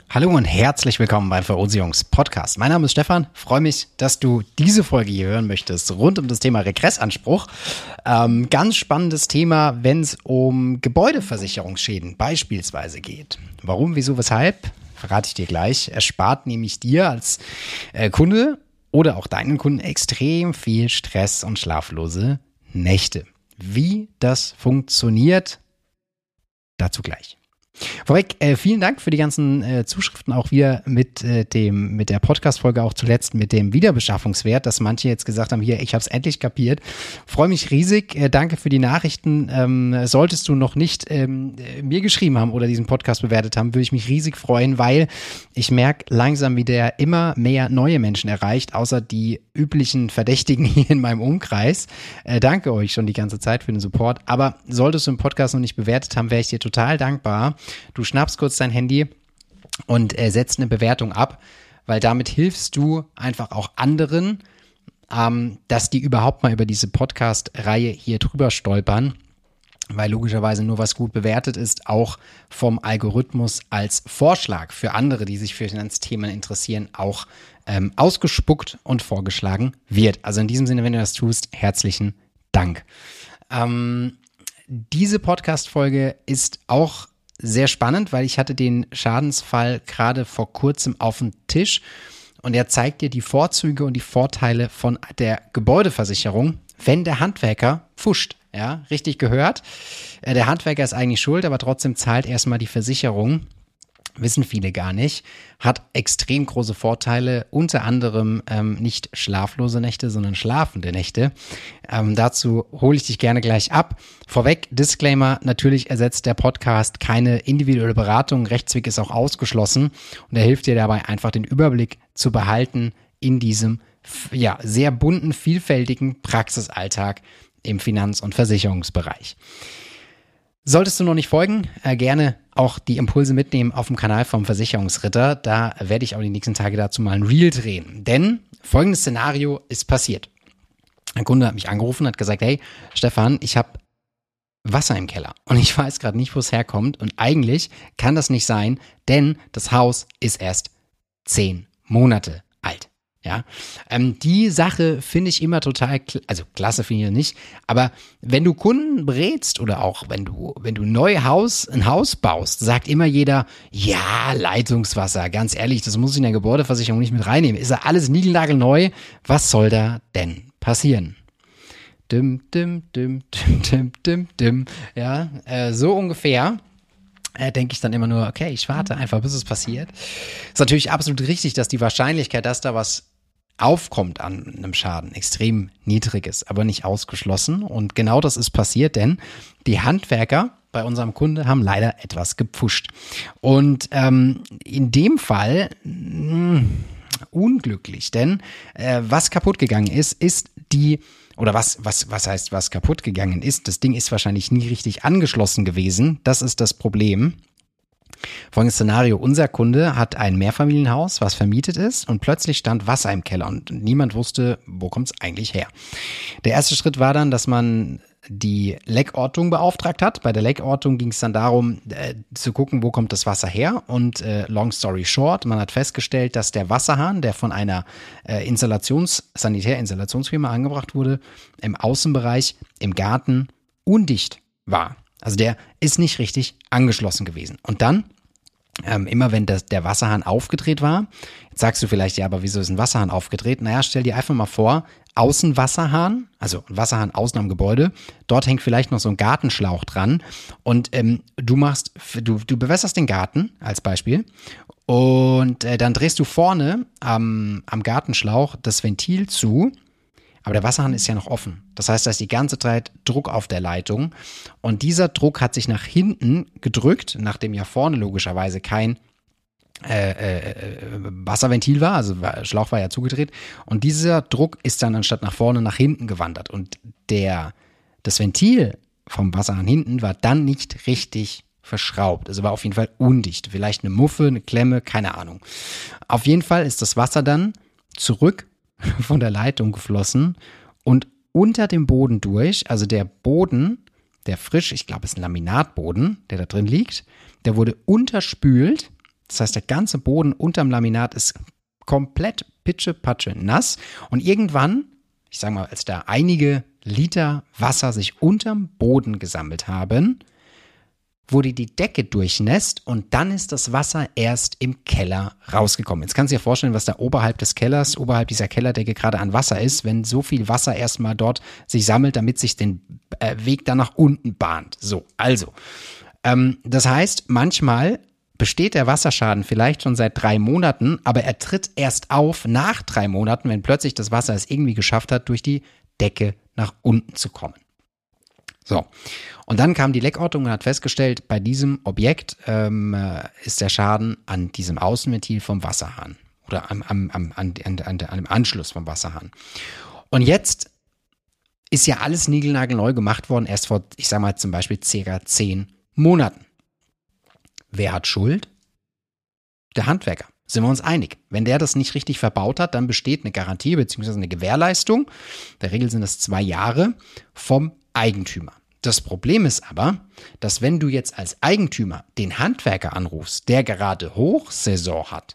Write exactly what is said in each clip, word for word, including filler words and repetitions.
Hallo und herzlich willkommen beim Verunsicherungs-Podcast. Mein Name ist Stefan, freue mich, dass du diese Folge hier hören möchtest, rund um das Thema Regressanspruch. Ähm, ganz spannendes Thema, wenn es um Gebäudeversicherungsschäden beispielsweise geht. Warum, wieso, weshalb, verrate ich dir gleich. Es spart nämlich dir als äh, Kunde oder auch deinen Kunden extrem viel Stress und schlaflose Nächte. Wie das funktioniert, dazu gleich. Vorweg, äh, vielen Dank für die ganzen äh, Zuschriften, auch wieder mit äh, dem mit der Podcast-Folge, auch zuletzt mit dem Wiederbeschaffungswert, dass manche jetzt gesagt haben, hier, ich habe es endlich kapiert. Freue mich riesig, äh, danke für die Nachrichten. Ähm, solltest du noch nicht ähm, mir geschrieben haben oder diesen Podcast bewertet haben, würde ich mich riesig freuen, weil ich merke langsam, wie der immer mehr neue Menschen erreicht, außer die üblichen Verdächtigen hier in meinem Umkreis. Äh, danke euch schon die ganze Zeit für den Support, aber solltest du den Podcast noch nicht bewertet haben, wäre ich dir total dankbar. Du schnappst kurz dein Handy und äh, setzt eine Bewertung ab, weil damit hilfst du einfach auch anderen, ähm, dass die überhaupt mal über diese Podcast-Reihe hier drüber stolpern, weil logischerweise nur was gut bewertet ist, auch vom Algorithmus als Vorschlag für andere, die sich für Finanzthemen interessieren, auch ähm, ausgespuckt und vorgeschlagen wird. Also in diesem Sinne, wenn du das tust, herzlichen Dank. Ähm, diese Podcast-Folge ist auch sehr spannend, weil ich hatte den Schadensfall gerade vor kurzem auf dem Tisch und er zeigt dir die Vorzüge und die Vorteile von der Gebäudeversicherung, wenn der Handwerker pfuscht. Ja, richtig gehört. Der Handwerker ist eigentlich schuld, aber trotzdem zahlt erstmal die Versicherung. Wissen viele gar nicht, hat extrem große Vorteile, unter anderem ähm, nicht schlaflose Nächte, sondern schlafende Nächte. Ähm, dazu hole ich dich gerne gleich ab. Vorweg, Disclaimer, natürlich ersetzt der Podcast keine individuelle Beratung, Rechtsweg ist auch ausgeschlossen und er hilft dir dabei einfach den Überblick zu behalten in diesem ja, sehr bunten, vielfältigen Praxisalltag im Finanz- und Versicherungsbereich. Solltest du noch nicht folgen, äh, gerne auch die Impulse mitnehmen auf dem Kanal vom Versicherungsritter. Da werde ich auch die nächsten Tage dazu mal ein Reel drehen. Denn folgendes Szenario ist passiert. Ein Kunde hat mich angerufen und hat gesagt, hey Stefan, ich habe Wasser im Keller und ich weiß gerade nicht, wo es herkommt und eigentlich kann das nicht sein, denn das Haus ist erst zehn Monate alt. Ja, ähm, die Sache finde ich immer total, kl- also klasse finde ich nicht, aber wenn du Kunden berätst oder auch wenn du, wenn du neu Haus, ein Haus baust, sagt immer jeder, ja, Leitungswasser, ganz ehrlich, das muss ich in der Gebäudeversicherung nicht mit reinnehmen, ist ja alles niegelnagelneu, was soll da denn passieren? Dim, dim, dim, dim, dim, dim, dim, ja, äh, so ungefähr. Äh, denke ich dann immer nur, okay, ich warte einfach, bis es passiert. Ist natürlich absolut richtig, dass die Wahrscheinlichkeit, dass da was aufkommt an einem Schaden, extrem niedrig ist, aber nicht ausgeschlossen. Und genau das ist passiert, denn die Handwerker bei unserem Kunde haben leider etwas gepfuscht. Und ähm, in dem Fall mh, unglücklich, denn äh, was kaputt gegangen ist, ist die Oder was, was, was heißt, was kaputt gegangen ist? Das Ding ist wahrscheinlich nie richtig angeschlossen gewesen. Das ist das Problem. Folgendes Szenario. Unser Kunde hat ein Mehrfamilienhaus, was vermietet ist und plötzlich stand Wasser im Keller und niemand wusste, wo kommt es eigentlich her. Der erste Schritt war dann, dass man die Leckortung beauftragt hat. Bei der Leckortung ging es dann darum, äh, zu gucken, wo kommt das Wasser her und äh, long story short, man hat festgestellt, dass der Wasserhahn, der von einer äh, Installations-, Sanitär-Installationsfirma angebracht wurde, im Außenbereich, im Garten undicht war. Also der ist nicht richtig angeschlossen gewesen. Und dann, ähm, immer wenn das, der Wasserhahn aufgedreht war, jetzt sagst du vielleicht, ja, aber wieso ist ein Wasserhahn aufgedreht? Naja, stell dir einfach mal vor, Außenwasserhahn, also ein Wasserhahn außen am Gebäude, dort hängt vielleicht noch so ein Gartenschlauch dran und ähm, du machst, du, du bewässerst den Garten als Beispiel und äh, dann drehst du vorne am, am Gartenschlauch das Ventil zu, aber der Wasserhahn ist ja noch offen. Das heißt, da ist die ganze Zeit Druck auf der Leitung und dieser Druck hat sich nach hinten gedrückt, nachdem ja vorne logischerweise kein Äh, äh, Wasserventil war, also Schlauch war ja zugedreht und dieser Druck ist dann anstatt nach vorne nach hinten gewandert und der das Ventil vom Wasserhahn hinten war dann nicht richtig verschraubt, also war auf jeden Fall undicht, vielleicht eine Muffe, eine Klemme, keine Ahnung. Auf jeden Fall ist das Wasser dann zurück von der Leitung geflossen und unter dem Boden durch, also der Boden, der frisch, ich glaube es ist ein Laminatboden, der da drin liegt, der wurde unterspült. Das heißt, der ganze Boden unterm Laminat ist komplett pitschepatsche nass. Und irgendwann, ich sage mal, als da einige Liter Wasser sich unterm Boden gesammelt haben, wurde die Decke durchnässt und dann ist das Wasser erst im Keller rausgekommen. Jetzt kannst du dir vorstellen, was da oberhalb des Kellers, oberhalb dieser Kellerdecke gerade an Wasser ist, wenn so viel Wasser erstmal dort sich sammelt, damit sich den äh, Weg dann nach unten bahnt. So, also, ähm, das heißt, manchmal besteht der Wasserschaden vielleicht schon seit drei Monaten, aber er tritt erst auf nach drei Monaten, wenn plötzlich das Wasser es irgendwie geschafft hat, durch die Decke nach unten zu kommen. So, und dann kam die Leckortung und hat festgestellt, bei diesem Objekt ähm, ist der Schaden an diesem Außenventil vom Wasserhahn oder am, am, am, an, an, an, an dem Anschluss vom Wasserhahn. Und jetzt ist ja alles niegelnagelneu gemacht worden, erst vor, ich sag mal zum Beispiel circa zehn Monaten. Wer hat Schuld? Der Handwerker. Sind wir uns einig. Wenn der das nicht richtig verbaut hat, dann besteht eine Garantie bzw. eine Gewährleistung, in der Regel sind das zwei Jahre, vom Eigentümer. Das Problem ist aber, dass wenn du jetzt als Eigentümer den Handwerker anrufst, der gerade Hochsaison hat,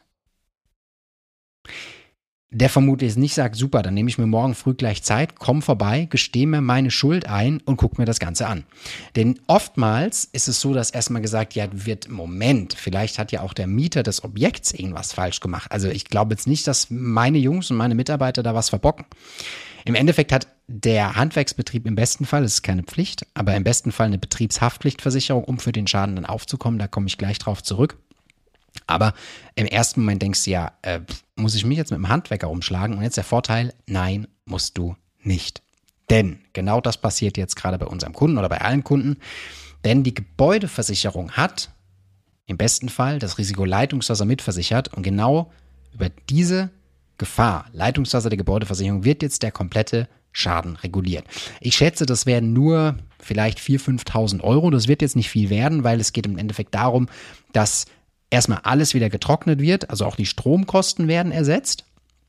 der vermutlich nicht sagt, super, dann nehme ich mir morgen früh gleich Zeit, komm vorbei, gestehe mir meine Schuld ein und guck mir das Ganze an. Denn oftmals ist es so, dass erstmal gesagt, ja, wird, Moment, vielleicht hat ja auch der Mieter des Objekts irgendwas falsch gemacht. Also ich glaube jetzt nicht, dass meine Jungs und meine Mitarbeiter da was verbocken. Im Endeffekt hat der Handwerksbetrieb im besten Fall, es ist keine Pflicht, aber im besten Fall eine Betriebshaftpflichtversicherung, um für den Schaden dann aufzukommen, da komme ich gleich drauf zurück. Aber im ersten Moment denkst du ja, äh, muss ich mich jetzt mit dem Handwerker umschlagen? Und jetzt der Vorteil, nein, musst du nicht. Denn genau das passiert jetzt gerade bei unserem Kunden oder bei allen Kunden. Denn die Gebäudeversicherung hat im besten Fall das Risiko Leitungswasser mitversichert. Und genau über diese Gefahr, Leitungswasser der Gebäudeversicherung, wird jetzt der komplette Schaden reguliert. Ich schätze, das werden nur vielleicht viertausend, fünftausend Euro. Das wird jetzt nicht viel werden, weil es geht im Endeffekt darum, dass erstmal alles wieder getrocknet wird, also auch die Stromkosten werden ersetzt.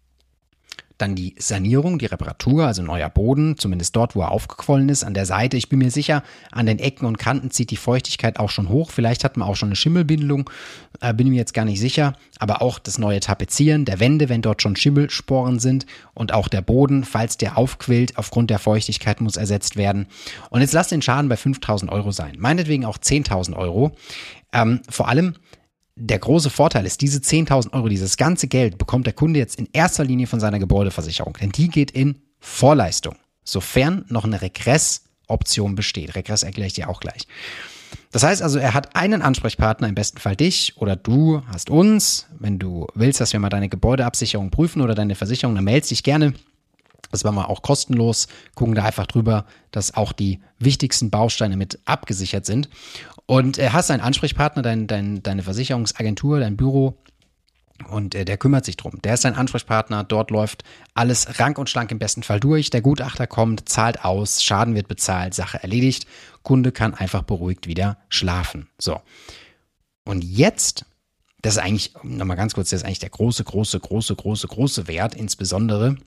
Dann die Sanierung, die Reparatur, also neuer Boden, zumindest dort, wo er aufgequollen ist, an der Seite. Ich bin mir sicher, an den Ecken und Kanten zieht die Feuchtigkeit auch schon hoch. Vielleicht hat man auch schon eine Schimmelbildung, äh, bin mir jetzt gar nicht sicher. Aber auch das neue Tapezieren der Wände, wenn dort schon Schimmelsporen sind, und auch der Boden, falls der aufquillt, aufgrund der Feuchtigkeit muss ersetzt werden. Und jetzt lass den Schaden bei fünftausend Euro sein. Meinetwegen auch zehntausend Euro. Ähm, vor allem, der große Vorteil ist, diese zehntausend Euro, dieses ganze Geld bekommt der Kunde jetzt in erster Linie von seiner Gebäudeversicherung. Denn die geht in Vorleistung, sofern noch eine Regressoption besteht. Regress erkläre ich dir auch gleich. Das heißt also, er hat einen Ansprechpartner, im besten Fall dich, oder du hast uns. Wenn du willst, dass wir mal deine Gebäudeabsicherung prüfen oder deine Versicherung, dann meldest dich gerne. Das machen wir auch kostenlos, gucken da einfach drüber, dass auch die wichtigsten Bausteine mit abgesichert sind. Und äh, hast einen Ansprechpartner, dein, dein, deine Versicherungsagentur, dein Büro, und äh, der kümmert sich drum. Der ist dein Ansprechpartner, dort läuft alles rank und schlank im besten Fall durch. Der Gutachter kommt, zahlt aus, Schaden wird bezahlt, Sache erledigt. Kunde kann einfach beruhigt wieder schlafen. So. Und jetzt, das ist eigentlich, nochmal ganz kurz, das ist eigentlich der große, große, große, große, große Wert, insbesondere,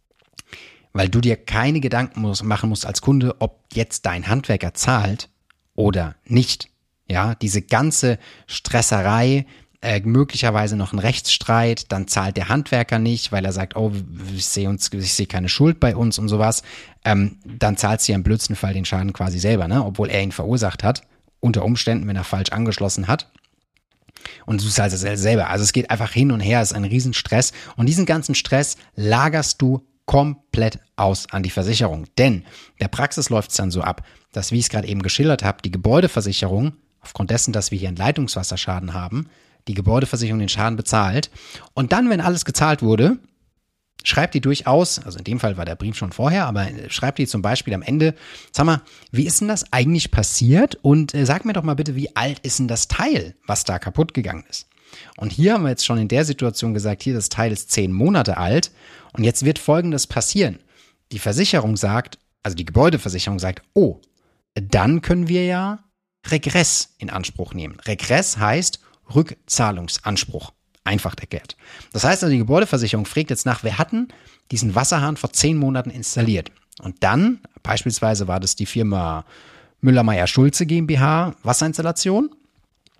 weil du dir keine Gedanken musst, machen musst als Kunde, ob jetzt dein Handwerker zahlt oder nicht. Ja, diese ganze Stresserei, äh, möglicherweise noch ein Rechtsstreit, dann zahlt der Handwerker nicht, weil er sagt, oh, ich sehe uns, ich sehe keine Schuld bei uns und sowas. Ähm, dann zahlst du ja im blödsten Fall den Schaden quasi selber, ne? Obwohl er ihn verursacht hat, unter Umständen, wenn er falsch angeschlossen hat. Und du zahlst es selber. Also es geht einfach hin und her, es ist ein Riesenstress. Und diesen ganzen Stress lagerst du komplett aus an die Versicherung. Denn in der Praxis läuft es dann so ab, dass, wie ich es gerade eben geschildert habe, die Gebäudeversicherung, aufgrund dessen, dass wir hier einen Leitungswasserschaden haben, die Gebäudeversicherung den Schaden bezahlt. Und dann, wenn alles gezahlt wurde, schreibt die durchaus, also in dem Fall war der Brief schon vorher, aber schreibt die zum Beispiel am Ende, sag mal, wie ist denn das eigentlich passiert? Und äh, sag mir doch mal bitte, wie alt ist denn das Teil, was da kaputt gegangen ist? Und hier haben wir jetzt schon in der Situation gesagt, hier, das Teil ist zehn Monate alt und jetzt wird Folgendes passieren. Die Versicherung sagt, also die Gebäudeversicherung sagt, oh, dann können wir ja Regress in Anspruch nehmen. Regress heißt Rückzahlungsanspruch, einfach erklärt. Das heißt also, die Gebäudeversicherung fragt jetzt nach, wer hatten diesen Wasserhahn vor zehn Monaten installiert? Und dann, beispielsweise war das die Firma Müller-Meyer-Schulze GmbH Wasserinstallation.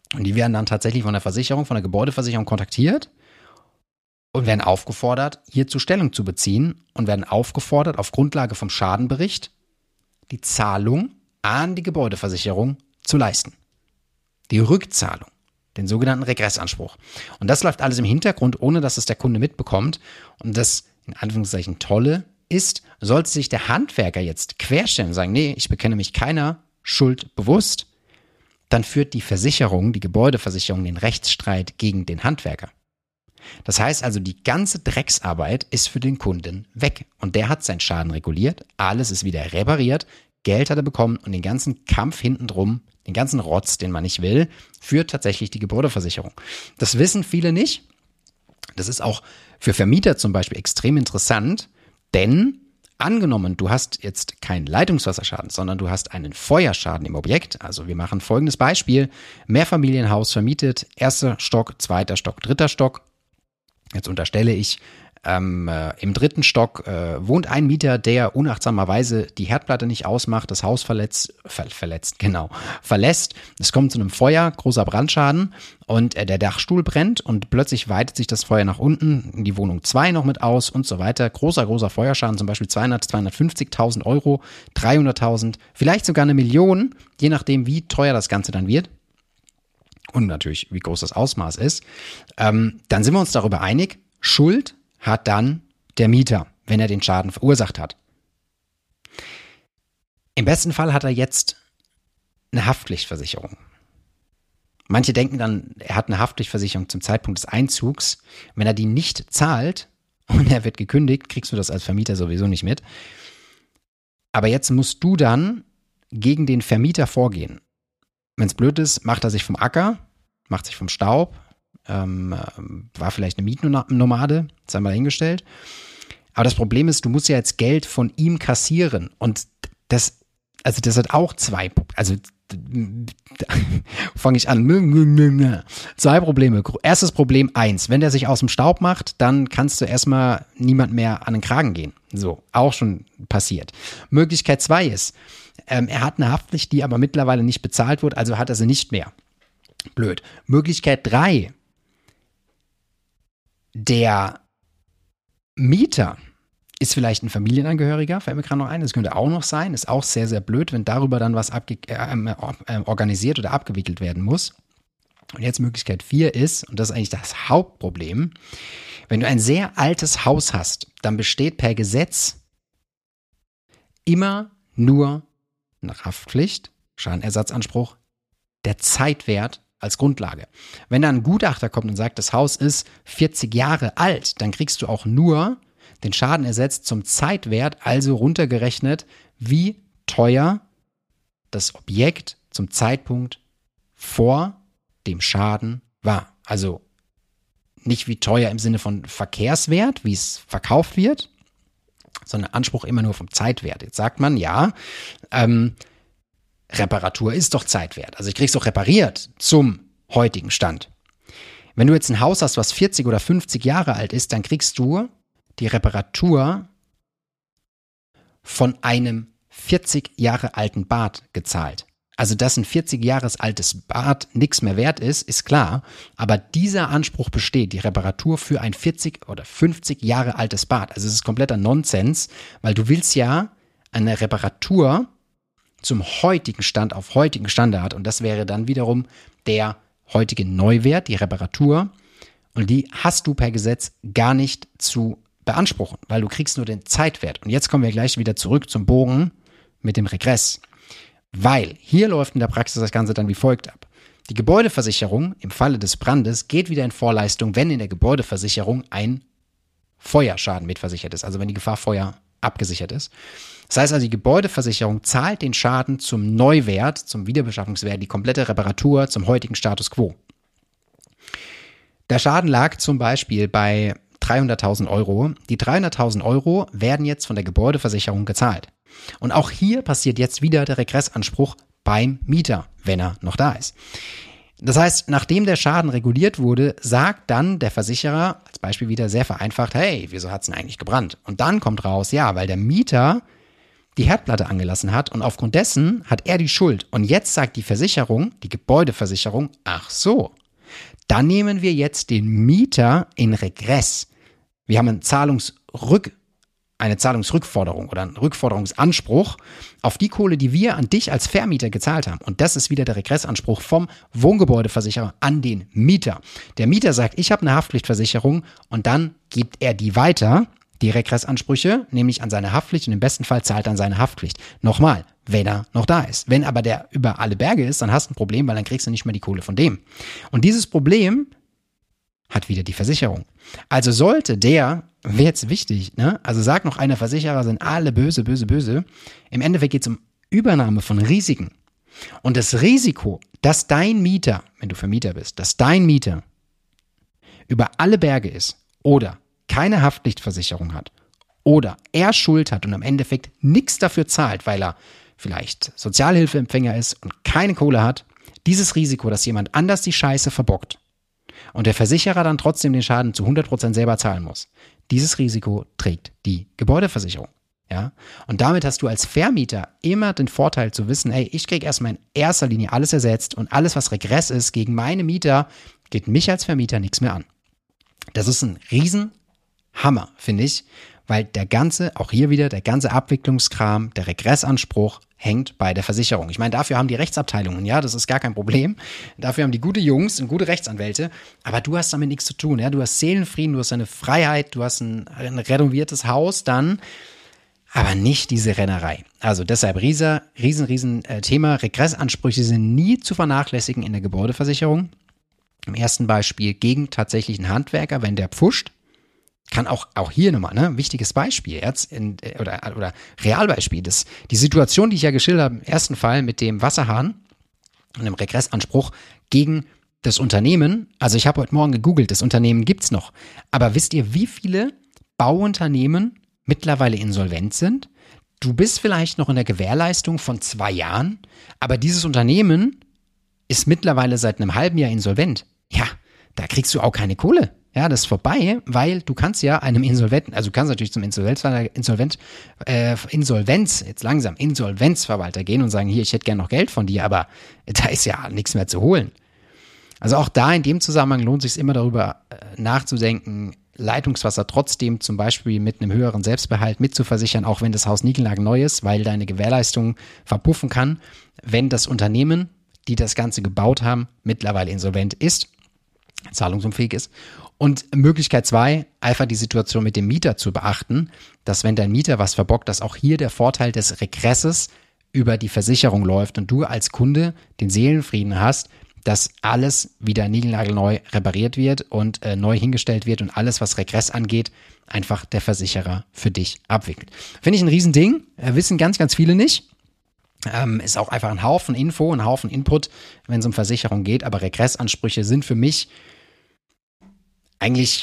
Und die werden dann tatsächlich von der Versicherung, von der Gebäudeversicherung kontaktiert und werden aufgefordert, hierzu Stellung zu beziehen und werden aufgefordert, auf Grundlage vom Schadenbericht die Zahlung an die Gebäudeversicherung zu leisten. Die Rückzahlung, den sogenannten Regressanspruch. Und das läuft alles im Hintergrund, ohne dass es der Kunde mitbekommt. Und das, in Anführungszeichen, Tolle ist, sollte sich der Handwerker jetzt querstellen und sagen, nee, ich bekenne mich keiner Schuld bewusst, dann führt die Versicherung, die Gebäudeversicherung, den Rechtsstreit gegen den Handwerker. Das heißt also, die ganze Drecksarbeit ist für den Kunden weg. Und der hat seinen Schaden reguliert, alles ist wieder repariert, Geld hat er bekommen und den ganzen Kampf hinten drum, den ganzen Rotz, den man nicht will, führt tatsächlich die Gebäudeversicherung. Das wissen viele nicht. Das ist auch für Vermieter zum Beispiel extrem interessant, denn angenommen, du hast jetzt keinen Leitungswasserschaden, sondern du hast einen Feuerschaden im Objekt. Also wir machen folgendes Beispiel. Mehrfamilienhaus vermietet, erster Stock, zweiter Stock, dritter Stock. Jetzt unterstelle ich, ähm, äh, im dritten Stock äh, wohnt ein Mieter, der unachtsamerweise die Herdplatte nicht ausmacht, das Haus verletzt, ver, verletzt, genau, verlässt. Es kommt zu einem Feuer, großer Brandschaden und äh, der Dachstuhl brennt und plötzlich weitet sich das Feuer nach unten, in die Wohnung zwei noch mit aus und so weiter. Großer, großer Feuerschaden, zum Beispiel zweihundert, zweihundertfünfzigtausend Euro, dreihunderttausend, vielleicht sogar eine Million, je nachdem, wie teuer das Ganze dann wird. Und natürlich, wie groß das Ausmaß ist. Ähm, dann sind wir uns darüber einig, Schuld hat dann der Mieter, wenn er den Schaden verursacht hat. Im besten Fall hat er jetzt eine Haftpflichtversicherung. Manche denken dann, er hat eine Haftpflichtversicherung zum Zeitpunkt des Einzugs. Wenn er die nicht zahlt und er wird gekündigt, kriegst du das als Vermieter sowieso nicht mit. Aber jetzt musst du dann gegen den Vermieter vorgehen. Wenn es blöd ist, macht er sich vom Acker, macht sich vom Staub, ähm, war vielleicht eine Mietnomade, sei mal dahingestellt. Aber das Problem ist, du musst ja jetzt Geld von ihm kassieren. Und das, also das hat auch zwei, also fange ich an. Zwei Probleme. Erstes Problem eins, wenn der sich aus dem Staub macht, dann kannst du erstmal niemand mehr an den Kragen gehen. So, auch schon passiert. Möglichkeit zwei ist, ähm, er hat eine Haftpflicht, die aber mittlerweile nicht bezahlt wird, also hat er sie nicht mehr. Blöd. Möglichkeit drei, der Mieter ist vielleicht ein Familienangehöriger, fällt mir gerade noch ein, das könnte auch noch sein, ist auch sehr, sehr blöd, wenn darüber dann was abge- äh, äh, organisiert oder abgewickelt werden muss. Und jetzt Möglichkeit vier ist, und das ist eigentlich das Hauptproblem, wenn du ein sehr altes Haus hast, dann besteht per Gesetz immer nur eine Haftpflicht, Schadenersatzanspruch, der Zeitwert als Grundlage. Wenn dann ein Gutachter kommt und sagt, das Haus ist vierzig Jahre alt, dann kriegst du auch nur den Schaden ersetzt zum Zeitwert, also runtergerechnet, wie teuer das Objekt zum Zeitpunkt vor dem Schaden war. Also nicht wie teuer im Sinne von Verkehrswert, wie es verkauft wird, sondern Anspruch immer nur vom Zeitwert. Jetzt sagt man, ja, ähm, Reparatur ist doch Zeitwert. Also ich krieg's doch repariert zum heutigen Stand. Wenn du jetzt ein Haus hast, was vierzig oder fünfzig Jahre alt ist, dann kriegst du die Reparatur von einem vierzig Jahre alten Bad gezahlt. Also, dass ein vierzig Jahres altes Bad nichts mehr wert ist, ist klar. Aber dieser Anspruch besteht, die Reparatur für ein vierzig oder fünfzig Jahre altes Bad. Also es ist kompletter Nonsens, weil du willst ja eine Reparatur zum heutigen Stand, auf heutigen Standard. Und das wäre dann wiederum der heutige Neuwert, die Reparatur. Und die hast du per Gesetz gar nicht zu beanspruchen, weil du kriegst nur den Zeitwert. Und jetzt kommen wir gleich wieder zurück zum Bogen mit dem Regress. Weil hier läuft in der Praxis das Ganze dann wie folgt ab. Die Gebäudeversicherung im Falle des Brandes geht wieder in Vorleistung, wenn in der Gebäudeversicherung ein Feuerschaden mitversichert ist, also wenn die Gefahr Feuer abgesichert ist. Das heißt also, die Gebäudeversicherung zahlt den Schaden zum Neuwert, zum Wiederbeschaffungswert, die komplette Reparatur zum heutigen Status quo. Der Schaden lag zum Beispiel bei dreihunderttausend Euro. Die dreihunderttausend Euro werden jetzt von der Gebäudeversicherung gezahlt. Und auch hier passiert jetzt wieder der Regressanspruch beim Mieter, wenn er noch da ist. Das heißt, nachdem der Schaden reguliert wurde, sagt dann der Versicherer, als Beispiel wieder sehr vereinfacht, hey, wieso hat es denn eigentlich gebrannt? Und dann kommt raus, ja, weil der Mieter die Herdplatte angelassen hat und aufgrund dessen hat er die Schuld. Und jetzt sagt die Versicherung, die Gebäudeversicherung, ach so, dann nehmen wir jetzt den Mieter in Regress. Wir haben einen Zahlungsrück, eine Zahlungsrückforderung oder einen Rückforderungsanspruch auf die Kohle, die wir an dich als Vermieter gezahlt haben. Und das ist wieder der Regressanspruch vom Wohngebäudeversicherer an den Mieter. Der Mieter sagt, ich habe eine Haftpflichtversicherung und dann gibt er die weiter, die Regressansprüche, nämlich an seine Haftpflicht und im besten Fall zahlt er an seine Haftpflicht. Nochmal, wenn er noch da ist. Wenn aber der über alle Berge ist, dann hast du ein Problem, weil dann kriegst du nicht mehr die Kohle von dem. Und dieses Problem hat wieder die Versicherung. Also sollte der, wäre jetzt wichtig, ne? Also sagt noch einer, Versicherer sind alle böse, böse, böse. Im Endeffekt geht es um Übernahme von Risiken. Und das Risiko, dass dein Mieter, wenn du Vermieter bist, dass dein Mieter über alle Berge ist oder keine Haftpflichtversicherung hat oder er Schuld hat und am Endeffekt nichts dafür zahlt, weil er vielleicht Sozialhilfeempfänger ist und keine Kohle hat, dieses Risiko, dass jemand anders die Scheiße verbockt und der Versicherer dann trotzdem den Schaden zu hundert Prozent selber zahlen muss, dieses Risiko trägt die Gebäudeversicherung. Ja? Und damit hast du als Vermieter immer den Vorteil zu wissen, ey, ich kriege erstmal in erster Linie alles ersetzt und alles, was Regress ist gegen meine Mieter, geht mich als Vermieter nichts mehr an. Das ist ein riesen Hammer, finde ich, weil der ganze, auch hier wieder, der ganze Abwicklungskram, der Regressanspruch hängt bei der Versicherung. Ich meine, dafür haben die Rechtsabteilungen, ja, das ist gar kein Problem. Dafür haben die gute Jungs und gute Rechtsanwälte, aber du hast damit nichts zu tun, ja. Du hast Seelenfrieden, du hast eine Freiheit, du hast ein, ein renoviertes Haus dann, aber nicht diese Rennerei. Also deshalb riesen, riesen, riesen äh, Thema. Regressansprüche sind nie zu vernachlässigen in der Gebäudeversicherung. Im ersten Beispiel gegen tatsächlichen Handwerker, wenn der pfuscht. Kann auch, auch hier nochmal, ne, wichtiges Beispiel, jetzt in, oder, oder Realbeispiel, das, die Situation, die ich ja geschildert habe, im ersten Fall mit dem Wasserhahn und dem Regressanspruch gegen das Unternehmen. Also ich habe heute Morgen gegoogelt, das Unternehmen gibt's noch. Aber wisst ihr, wie viele Bauunternehmen mittlerweile insolvent sind? Du bist vielleicht noch in der Gewährleistung von zwei Jahren, aber dieses Unternehmen ist mittlerweile seit einem halben Jahr insolvent. Ja, da kriegst du auch keine Kohle. Ja, das ist vorbei, weil du kannst ja einem Insolventen, also du kannst natürlich zum Insolvenz, Insolvent, äh, Insolvenz, jetzt langsam, Insolvenzverwalter gehen und sagen, hier, ich hätte gern noch Geld von dir, aber da ist ja nichts mehr zu holen. Also auch da in dem Zusammenhang lohnt es sich immer darüber äh, nachzudenken, Leitungswasser trotzdem zum Beispiel mit einem höheren Selbstbehalt mitzuversichern, auch wenn das Haus niegelnagelneu ist, weil deine Gewährleistung verpuffen kann, wenn das Unternehmen, die das Ganze gebaut haben, mittlerweile insolvent ist, zahlungsunfähig ist. Und Möglichkeit zwei, einfach die Situation mit dem Mieter zu beachten, dass wenn dein Mieter was verbockt, dass auch hier der Vorteil des Regresses über die Versicherung läuft und du als Kunde den Seelenfrieden hast, dass alles wieder niegelnagelneu repariert wird und äh, neu hingestellt wird und alles, was Regress angeht, einfach der Versicherer für dich abwickelt. Finde ich ein Riesending, äh, wissen ganz, ganz viele nicht. Ähm, ist auch einfach ein Haufen Info, ein Haufen Input, wenn es um Versicherung geht, aber Regressansprüche sind für mich eigentlich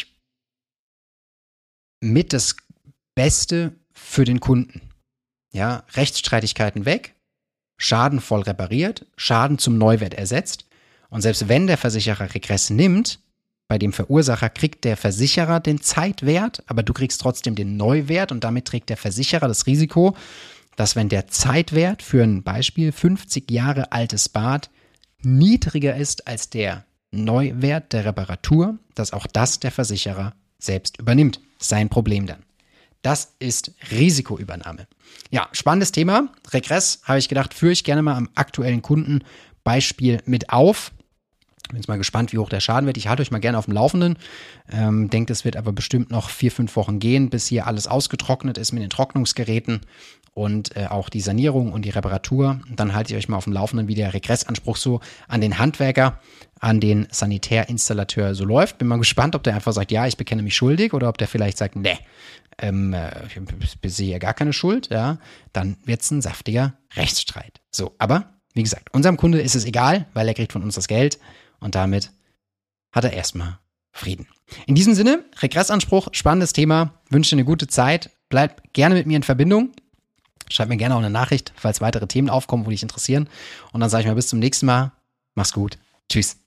mit das Beste für den Kunden. Ja, Rechtsstreitigkeiten weg, Schaden voll repariert, Schaden zum Neuwert ersetzt und selbst wenn der Versicherer Regress nimmt, bei dem Verursacher kriegt der Versicherer den Zeitwert, aber du kriegst trotzdem den Neuwert und damit trägt der Versicherer das Risiko, dass wenn der Zeitwert für ein Beispiel fünfzig Jahre altes Bad niedriger ist als der Neuwert der Reparatur, dass auch das der Versicherer selbst übernimmt. Sein Problem dann. Das ist Risikoübernahme. Ja, spannendes Thema. Regress, habe ich gedacht, führe ich gerne mal am aktuellen Kundenbeispiel mit auf. Bin jetzt mal gespannt, wie hoch der Schaden wird. Ich halte euch mal gerne auf dem Laufenden. Ähm, denke, es wird aber bestimmt noch vier, fünf Wochen gehen, bis hier alles ausgetrocknet ist mit den Trocknungsgeräten und äh, auch die Sanierung und die Reparatur. Und dann halte ich euch mal auf dem Laufenden, wie der Regressanspruch so an den Handwerker, an den Sanitärinstallateur so läuft. Bin mal gespannt, ob der einfach sagt, ja, ich bekenne mich schuldig, oder ob der vielleicht sagt, ne, ähm, ich sehe ja gar keine Schuld. Ja, dann wird es ein saftiger Rechtsstreit. So, aber wie gesagt, unserem Kunde ist es egal, weil er kriegt von uns das Geld und damit hat er erstmal Frieden. In diesem Sinne, Regressanspruch, spannendes Thema, wünsche dir eine gute Zeit, bleib gerne mit mir in Verbindung. Schreib mir gerne auch eine Nachricht, falls weitere Themen aufkommen, wo dich interessieren. Und dann sage ich mal bis zum nächsten Mal. Mach's gut. Tschüss.